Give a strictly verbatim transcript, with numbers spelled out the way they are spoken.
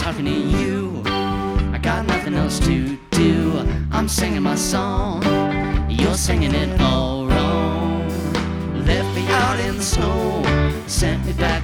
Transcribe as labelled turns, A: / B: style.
A: talking to you. I got nothing else to do. I'm singing my song, you're singing it all wrong. Left me out in the snow, sent me back